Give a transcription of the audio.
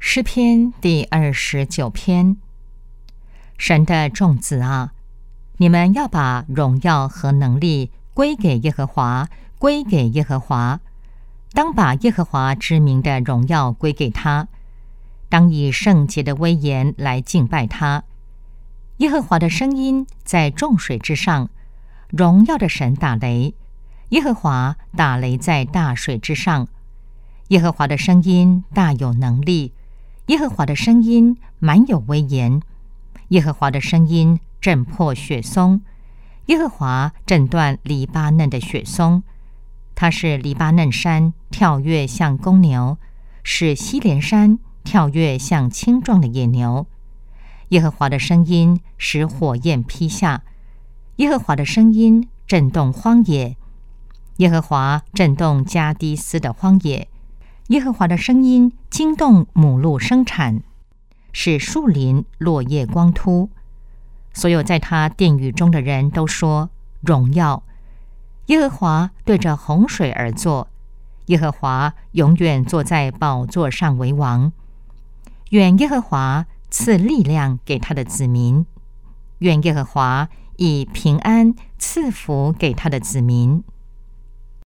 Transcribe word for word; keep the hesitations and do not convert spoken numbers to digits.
诗篇第二十九篇。神的众子啊，你们要把荣耀和能力归给耶和华，归给耶和华。当把耶和华之名的荣耀归给他，当以圣洁的威严来敬拜他。耶和华的声音在众水之上，荣耀的神打雷，耶和华打雷在大水之上。耶和华的声音大有能力，耶和华的声音满有威严，耶和华的声音震破雪松，耶和华震断黎巴嫩的雪松。他是黎巴嫩山跳跃像公牛，使西连山跳跃像青壮的野牛。耶和华的声音使火焰劈下，耶和华的声音震动荒野，耶和华震动加低斯的荒野。耶和华的声音惊动母鹿生产，使树林落叶光秃。所有在他殿宇中的人都说荣耀。耶和华对着洪水而坐，耶和华永远坐在宝座上为王。愿耶和华赐力量给他的子民，愿耶和华以平安赐福给他的子民。